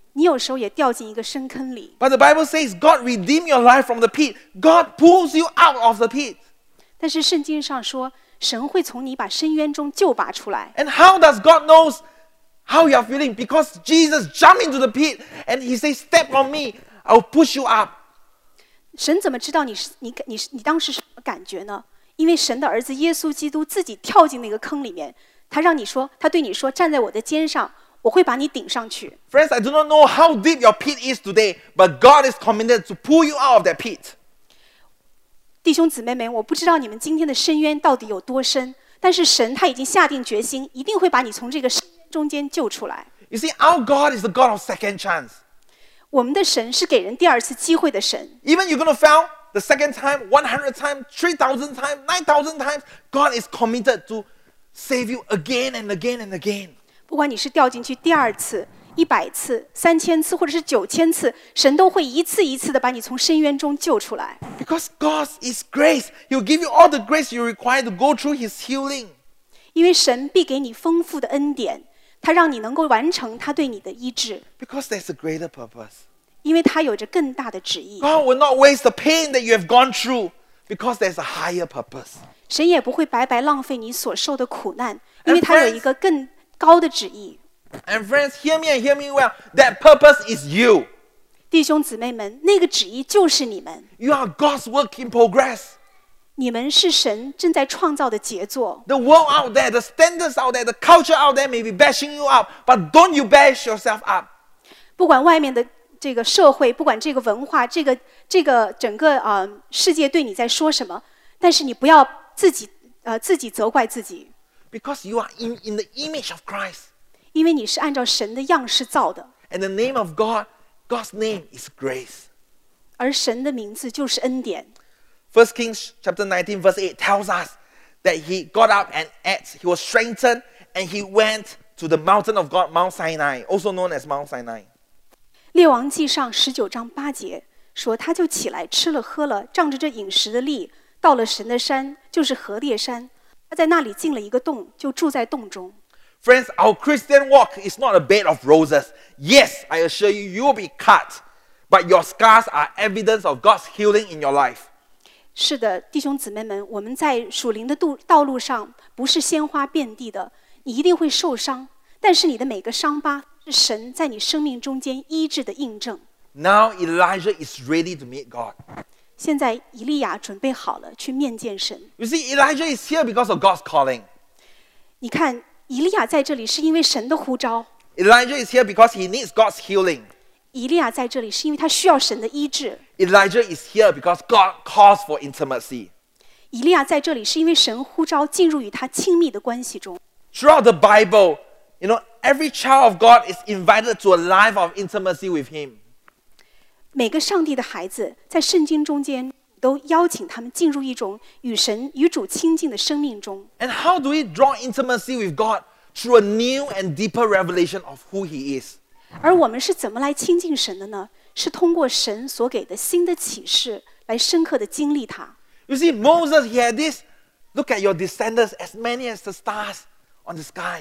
你有时候也掉进一个深坑里。 But the Bible says God redeemed your life from the pit. God pulls you out of the pit. 但是圣经上说，神会从你把深渊中救拔出来。 And how does God knows how you are feeling? Because Jesus jumped into the pit and he says, step on me, I'll push you up. 神怎么知道你当时什么感觉呢？因为神的儿子耶稣基督自己跳进那个坑里面，他对你说，站在我的肩上，我会把你顶上去。 Friends, I do not know how deep your pit is today, but God is committed to pull you out of that pit. 弟兄姊妹们，我不知道你们今天的深渊到底有多深，但是神他已经下定决心，一定会把你从这个深渊中间救出来。 You see, our God is the God of second chance. 我们的神是给人第二次机会的神。 Even you're going to fail the second time, 100 times, 3,000 times, 9,000 times, God is committed to save you again and again and again. 不管你是掉进去第二次、100次、3000次，或者是9000次，神都会一次一次的把你从深渊中救出来。 Because God is grace. He'll give you all the grace you require to go through His healing. 因为神必给你丰富的恩典，他让你能够完成他对你的医治， Because there's a greater purpose. 因为他有着更大的旨意。 God will not waste the pain that you have gone through because there's a higher purpose. 神也不会白白浪费你所受的苦难，因为他有一个更高的旨意。 And friends, hear me and hear me well. That purpose is you. 弟兄姊妹们，那个旨意就是你们， You are God's work in progress. 你们是神正在创造的杰作。 The world out there, the standards out there, the culture out there may be bashing you up, but don't you bash yourself up. 不管外面的这个社会，不管这个文化，这个整个世界对你在说什么，但是你不要自己责怪自己， Because you are in the image of Christ. 因为你是按照神的样式造的， And the name of God, God's name is grace. 而神的名字就是恩典。 1 Kings chapter 19 verse 8 tells us that he got up and ate, he was strengthened, and he went to the mountain of God, Mount Sinai, also known as Mount Sinai. 列王记上19章8节说，他就起来吃了喝了，仗着这饮食的力，到了神的山，就是何烈山。他在那里进了一个洞，就住在洞中。 Friends, our Christian walk is not a bed of roses. Yes, I assure you, you will be cut, but your scars are evidence of God's healing in your life. 是的，弟兄姊妹们，我们在属灵的道路上不是鲜花遍地的，你一定会受伤，但是你的每个伤疤是神在你生命中间医治的印证。 Now Elijah is ready to meet God. 现在以利亚准备好了去面见神。 You see, Elijah is here because of God's calling. 你看，以利亚在这里是因为神的呼召， Elijah is here because he needs God's healing. 以利亚在这里是因为他需要神的医治， Elijah is here because God calls for intimacy. 以利亚在这里是因为神呼召进入与他亲密的关系中。 Throughout the Bible, every child of God is invited to a life of intimacy with Him. 每个上帝的孩子在圣经中间都邀请他们进入一种与主亲近的生命中。 And how do we draw intimacy with God? Through a new and deeper revelation of who He is. 而我们是怎么来亲近神的呢？是通过神所给的新的启示来深刻的经历他。 You see, Moses, he had this, look at your descendants, as many as the stars on the sky.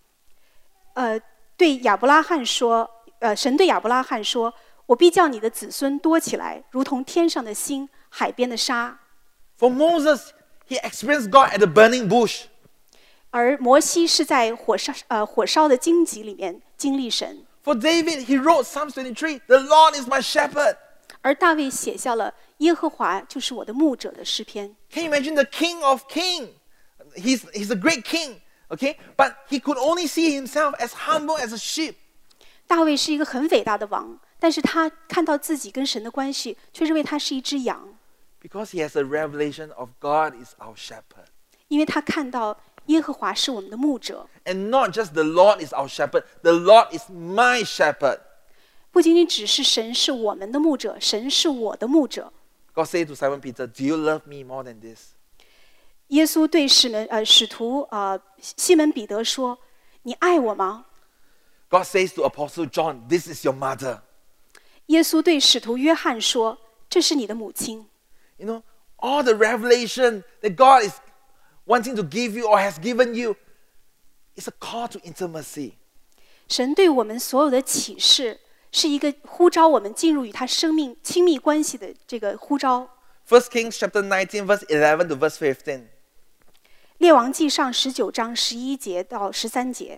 对亚伯拉罕说，神对亚伯拉罕说：“我必叫你的子孙多起来，如同天上的星、海边的沙。” For Moses, he experienced God at the burning bush. 而摩西是在火烧的荆棘里面经历神。 For David, he wrote Psalms 23, the Lord is my shepherd. 而大卫写下了耶和华就是我的牧者的诗篇。 Can you imagine the king of kings? He's a great king, okay? But he could only see himself as humble as a sheep. 大卫是一个很伟大的王，但是他看到自己跟神的关系，却认为他是一只羊， Because he has a revelation of God is our shepherd. 因为他看到耶和华是我们的牧者。 And not just the Lord is our shepherd, the Lord is my shepherd. 不仅仅只是神是我们的牧者，神是我的牧者。 God said to Simon Peter, do you love me more than this? 耶稣对使徒西门彼得说：“你爱我吗？” God says to Apostle John, this is your mother. 耶稣对使徒约翰说：“这是你的母亲。” All the revelation that God is wanting to give you or has given you is a call to intimacy. 神对我们所有的启示是一个呼召我们进入与他生命亲密关系的这个呼召。 1 Kings chapter 19, verse 11 to verse 15. 列王记上19章11节到13节。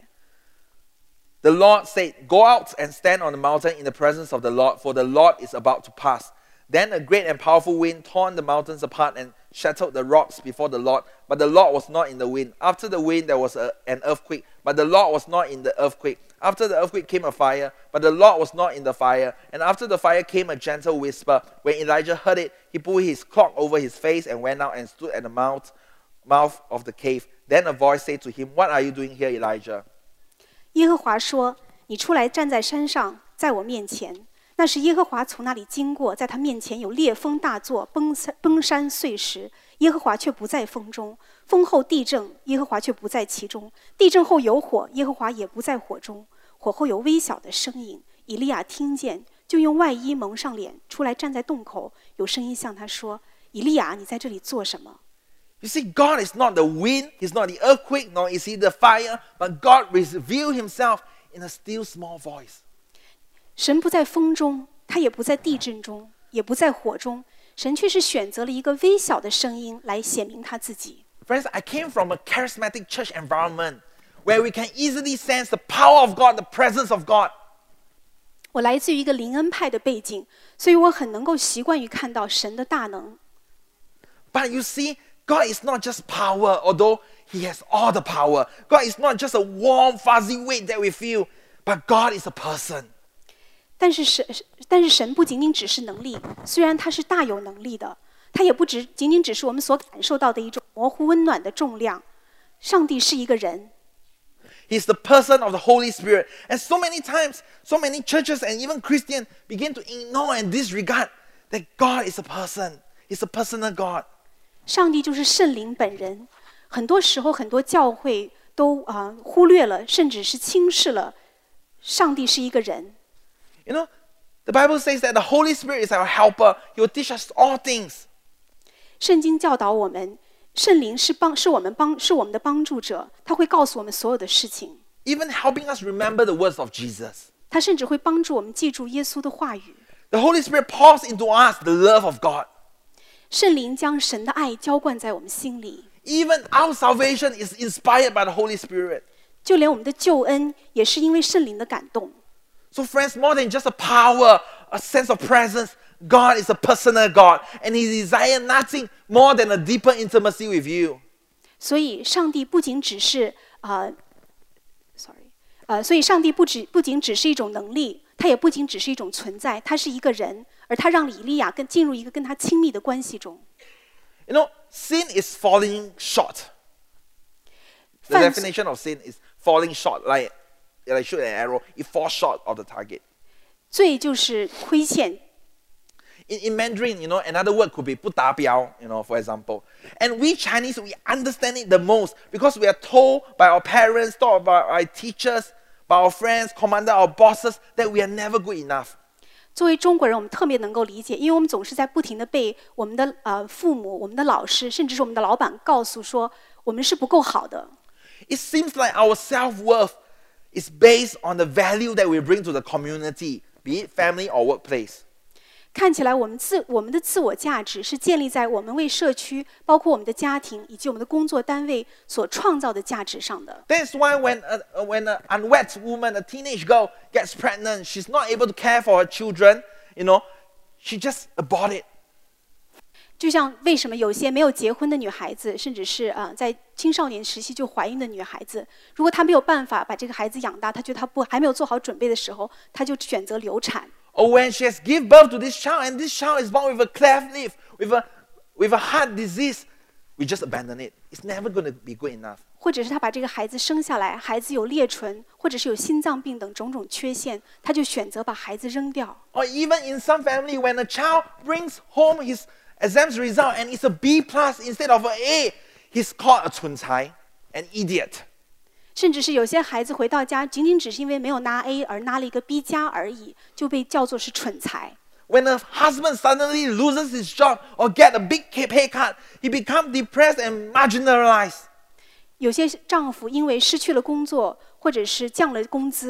The Lord said, "Go out and stand on the mountain in the presence of the Lord, for the Lord is about to pass." Then a great and powerful wind tore the mountains apart and shattered the rocks before the Lord. But the Lord was not in the wind. After the wind there was an earthquake, but the Lord was not in the earthquake. After the earthquake came a fire, but the Lord was not in the fire. And after the fire came a gentle whisper. When Elijah heard it, he pulled his cloak over his face and went out and stood at the mouth of the cave. Then a voice said to him, "What are you doing here, Elijah?" 耶和华说：“你出来站在山上，在我面前。”那时耶和华从那里经过，在他面前有烈风大作，崩山碎石。耶和华却不在风中。风后地震，耶和华却不在其中。地震后有火，耶和华也不在火中。火后有微小的声音，以利亚听见，就用外衣蒙上脸，出来站在洞口。有声音向他说：“以利亚，你在这里做什么？” You see, God is not the wind, He's not the earthquake, nor is He the fire, but God reveals Himself in a still small voice. 神不在风中，他也不在地震中，也不在火中，神却是选择了一个微小的声音来显明他自己。 Friends, I came from a charismatic church environment where we can easily sense the power of God, the presence of God. 我来自于一个灵恩派的背景，所以我很能够习惯于看到神的大能。 But you see, God is not just power, although He has all the power. God is not just a warm, fuzzy weight that we feel, but God is a person. 但是神不仅仅只是能力，虽然他是大有能力的，他也不仅仅只是我们所感受到的一种模糊温暖的重量。上帝是一个人。 He's the person of the Holy Spirit. And so many times, so many churches and even Christians begin to ignore and disregard that God is a person. He's a personal God. 上帝就是圣灵本人。很多时候，很多教会都忽略了，甚至是轻视了上帝是一个人。 You know, the Bible says that the Holy Spirit is our helper. He will teach us all things. 圣经教导我们，圣灵是我们的帮助者，他会告诉我们所有的事情。 Even helping us remember the words of Jesus. 他甚至会帮助我们记住耶稣的话语。 The Holy Spirit pours into us the love of God. 圣灵将神的爱浇灌在我们心里。 Even our salvation is inspired by the Holy Spirit. 就连我们的救恩也是因为圣灵的感动。 So friends, more than just a power, a sense of presence, God is a personal God, and He desires nothing more than a deeper intimacy with you. 所以上帝不仅只是所以上帝不仅只是一种能力，他也不仅只是一种存在，他是一个人，而他让以利亚进入一个跟他亲密的关系中。 You know, sin is falling short. The definition of sin is falling short, like shoot an arrow, it falls short of the target. 罪就是亏欠。 In Mandarin, you know, another word could be 不达标, you know, for example. And we Chinese, we understand it the most because we are told by our parents, taught by our teachers, by our friends, commanded our bosses that we are never good enough. 作为中国人，我们特别能够理解，因为我们总是在不停地被我们的父母、我们的老师，甚至是我们的老板告诉说，我们是不够好的。 It seems like our self-worth is based on the value that we bring to the community, be it family or workplace. 看起来我们的自我价值是建立在我们为社区，包括我们的家庭以及我们的工作单位所创造的价值上的。 That's why when an unwed woman, a teenage girl, gets pregnant, she's not able to care for her children, you know, she just abort it. 就像为什么有些没有结婚的女孩子，甚至是在青少年时期就怀孕的女孩子，如果她没有办法把这个孩子养大，她觉得她还没有做好准备的时候，她就选择流产。 Or when she has given birth to this child and this child is born with a cleft lip, with a heart disease, we just abandon it. It's never going to be good enough. 或者是她把这个孩子生下来，孩子有裂唇，或者是有心脏病等种种缺陷，她就选择把孩子扔掉。 Or even in some family, when a child brings home his exams result and it's a B+ instead of an A, he's called a 蠢材, an idiot. 甚至是有些孩子回到家，仅仅只是因为没有拿 A 而拿了一个 B+ 而已，就被叫做是蠢材。 When a husband suddenly loses his job or get a big pay cut, he becomes depressed and marginalized. 有些丈夫因为失去了工作，或者是降了工资，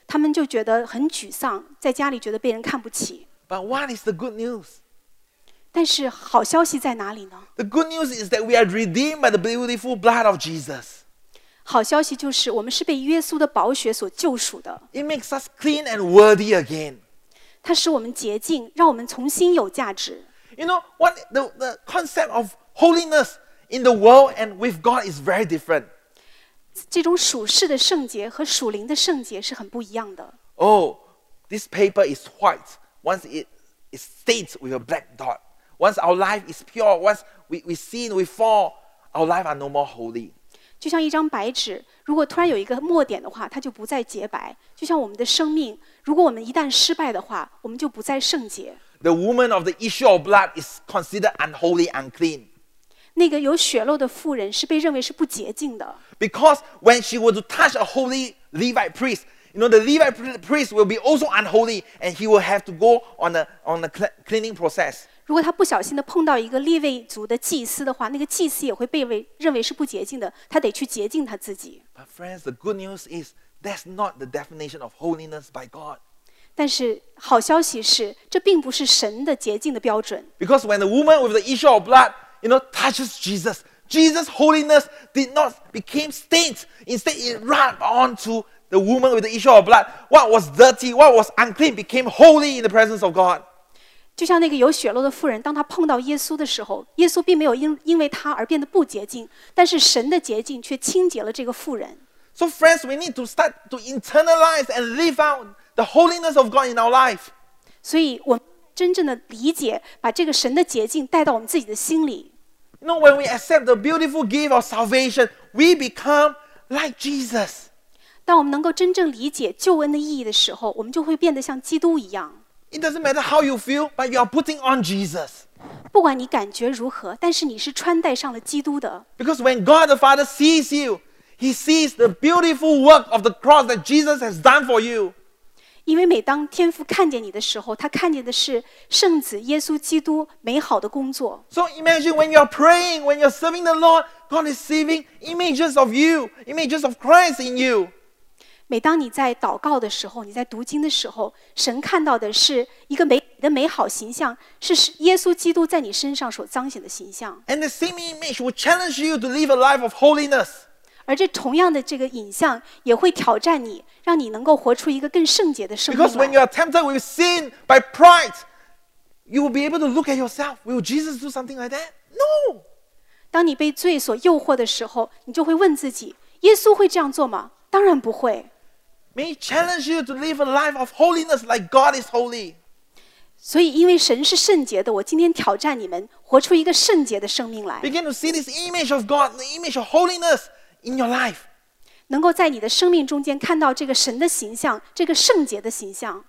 他们就觉得很沮丧，在家里觉得被人看不起。 But what is the good news? 但是好消息在哪里呢？ The good news is that we are redeemed by the beautiful blood of Jesus. 好消息就是我们是被耶稣的宝血所救赎的， It makes us clean and worthy again. 它使我们洁净，让我们重新有价值。 You know, what the concept of holiness in the world and with God is very different. 这种属世的圣洁和属灵的圣洁是很不一样的。 Oh, this paper is white once it is stained with a black dot. Once our life is pure, once we sin, we fall, our life are no more holy. 就像一张白纸，如果突然有一个墨点的话，它就不再洁白。就像我们的生命，如果我们一旦失败的话，我们就不再圣洁。 The woman of the issue of blood is considered unholy, unclean. 那个有血漏的妇人是被认为是不洁净的， Because when she were to touch a holy Levite priest, you know, the Levite priest will be also unholy and he will have to go on a cleaning process. 如果他不小心的碰到一个利未族的祭司的话，那个祭司也会被认为是不洁净的，他得去洁净他自己。 But friends, the good news is that's not the definition of holiness by God. 但是好消息是，这并不是神的洁净的标准。 Because when the woman with the issue of blood, you know, touches Jesus, Jesus' holiness did not become stained. Instead, it rubbed onto the woman with the issue of blood. What was dirty, what was unclean became holy in the presence of God. 就像那个有血漏的妇人，当她碰到耶稣的时候，耶稣并没有因为她而变得不洁净，但是神的洁净却清洁了这个妇人。 So friends, we need to start to internalize and live out the holiness of God in our life. 所以，我们真正的理解，把这个神的洁净带到我们自己的心里。 You know, when we accept the beautiful gift of salvation, we become like Jesus. 当我们能够真正理解救恩的意义的时候，我们就会变得像基督一样。 It doesn't matter how you feel, but you are putting on Jesus. 不管你感觉如何，但是你是穿戴上了基督的。 Because when God the Father sees you, He sees the beautiful work of the cross that Jesus has done for you. 因为每当天父看见你的时候，他看见的是圣子耶稣基督美好的工作。 So imagine when you're praying, when you're serving the Lord, God is seeing images of you, images of Christ in you. 每当你在祷告的时候，你在读经的时候，神看到的是一个美好形象，是耶稣基督在你身上所彰显的形象。 And the same image will challenge you to live a life of holiness. 而这同样的这个影像也会挑战你，让你能够活出一个更圣洁的生命 Because when you 来。 are tempted with sin by pride, you will be able to look at yourself. Will Jesus do something like that? No. 当你被罪所诱惑的时候，你就会问自己：耶稣会这样做吗？当然不会。 May He challenge you to live a life of holiness like God is holy. 所以，因为神是圣洁的，我今天挑战你们，活出一个圣洁的生命来， Begin to see this image of God, the image of holiness in your life. 能够在你的生命中间看到这个神的形象，这个圣洁的形象。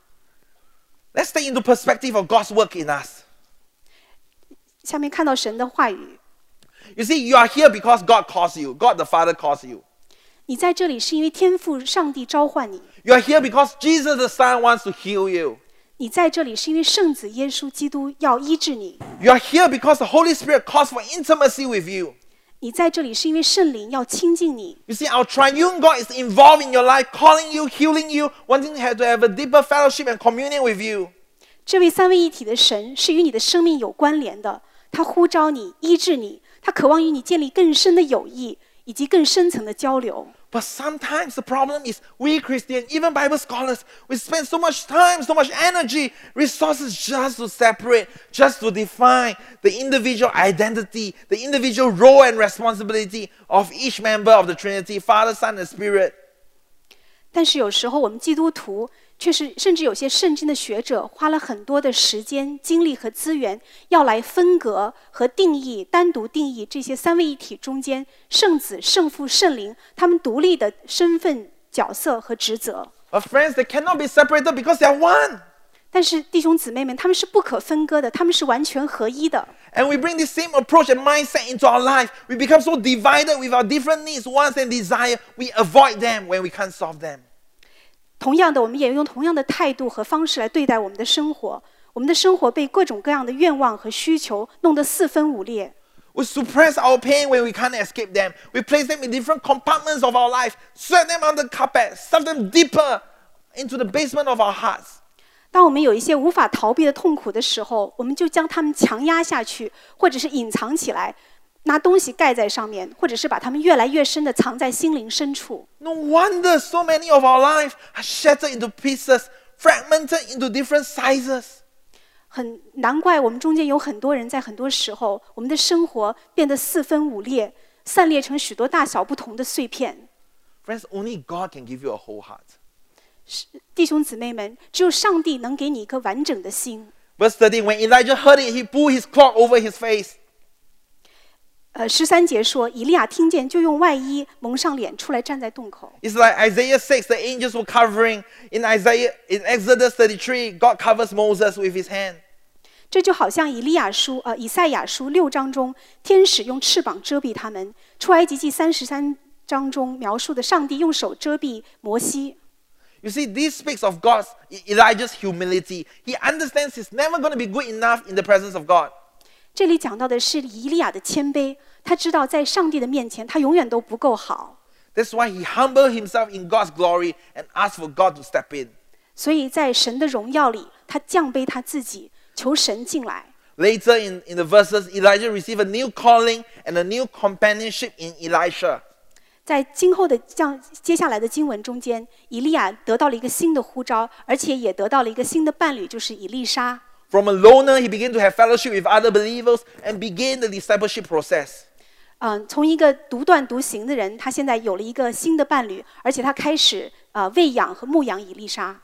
Let's take into perspective of God's work in us. 下面看到神的话语， You see, you are here because God calls you. God the Father calls you. 你在这里是因为天父上帝召唤你， You are here because Jesus the Son wants to heal you. 你在这里是因为圣子耶稣基督要医治你， You are here because the Holy Spirit calls for intimacy with you. 你在这里是因为圣灵要亲近你。 You see, our triune God is involved in your life, calling you, healing you, wanting to have a deeper fellowship and communion with you. 这位三位一体的神是与你的生命有关联的，他呼召你，医治你，他渴望与你建立更深的友谊以及更深层的交流。 But sometimes the problem is we Christians, even Bible scholars, we spend so much time, so much energy, resources just to separate, just to define the individual identity, the individual role and responsibility of each member of the Trinity, Father, Son, and Spirit. 但是有时候我们基督徒却是，甚至有些圣经的学者花了很多的时间、精力和资源，要来分隔和定义、单独定义这些三位一体中间圣子、圣父、圣灵他们独立的身份、角色和职责。 But friends, they cannot be separated because they are one. 但是弟兄姊妹们，他们是不可分割的，他们是完全合一的。 And we bring this same approach and mindset into our life. We become so divided with our different needs, wants, and desire. We avoid them when we can't solve them. 同样的，我们也用同样的态度和方式来对待我们的生活。我们的生活被各种各样的愿望和需求弄得四分五裂。 We suppress our pain when we can't escape them. We place them in different compartments of our life, sweep them under the carpet, stuff them deeper into the basement of our hearts. 当我们有一些无法逃避的痛苦的时候，我们就将它们强压下去，或者是隐藏起来，拿东西盖在上面，或者是把它们越来越深地藏在心灵深处。 No wonder so many of our life are shattered into pieces, fragmented into different sizes. 很难怪我们中间有很多人在很多时候，我们的生活变得四分五裂，散裂成许多大小不同的碎片。 Friends, only God can give you a whole heart. 弟兄姊妹们，只有上帝能给你一颗完整的心。 Verse 13, when Elijah heard it, he pulled his cloak over his face. 13节说，以利亚听见，就用外衣蒙上脸，出来站在洞口。 It's like Isaiah 6, the angels were covering. In Exodus 33, God covers Moses with his hand. 这就好像以赛亚书6章中，天使用翅膀遮蔽他们；出埃及记33章中描述的上帝用手遮蔽摩西。 You see, this speaks of Elijah's humility. He understands he's never going to be good enough in the presence of God. 这里讲到的是以利亚的谦卑，他知道在上帝的面前，他永远都不够好。 That's why he humbled himself in God's glory and asked for God to step in. 所以在神的荣耀里，他降卑他自己，求神进来。 Later in the verses, Elijah received a new calling and a new companionship in Elisha. 在今后的接下来的经文中间，以利亚得到了一个新的呼召，而且也得到了一个新的伴侣，就是以利沙。 From a loner, he began to have fellowship with other believers and began the discipleship process. 从一个独断独行的人，他现在有了一个新的伴侣，而且他开始喂养和牧养以利沙。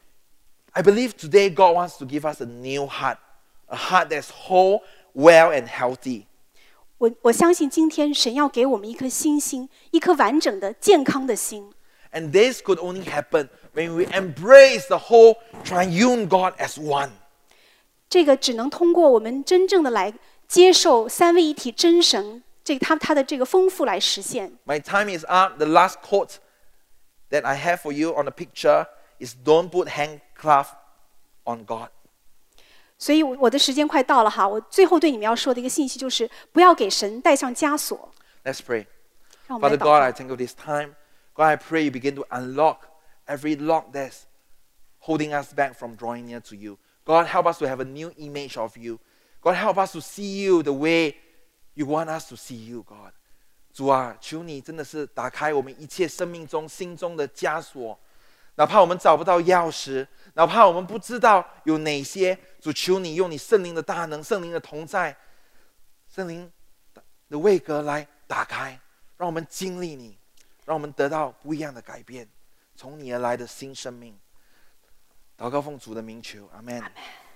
I believe today God wants to give us a new heart, a heart that's whole, well, and healthy. 我相信今天神要给我们一颗新心，一颗完整的、健康的心。 And this could only happen when we embrace the whole triune God as one. 这个只能通过我们真正的来接受三位一体真神他的这个丰富来实现。 My time is up. The last quote that I have for you on the picture is don't put handcuff on God. 所以我的时间快到了哈，我最后对你们要说的一个信息就是，不要给神戴上枷锁。 Let's pray. 让我们 Father 来祷 God, I 告。 thank you this time. God, I pray you begin to unlock every lock that's holding us back from drawing near to you. God, help us to have a new image of you. God, help us to see you the way you want us to see you, God. 主啊，求你真的是打开我们一切生命中心中的枷锁，哪怕我们找不到钥匙，哪怕我们不知道有哪些，主求你用你圣灵的大能、圣灵的同在、圣灵的位格来打开，让我们经历你，让我们得到不一样的改变，从你而来的新生命。祷告奉主的名求，阿们。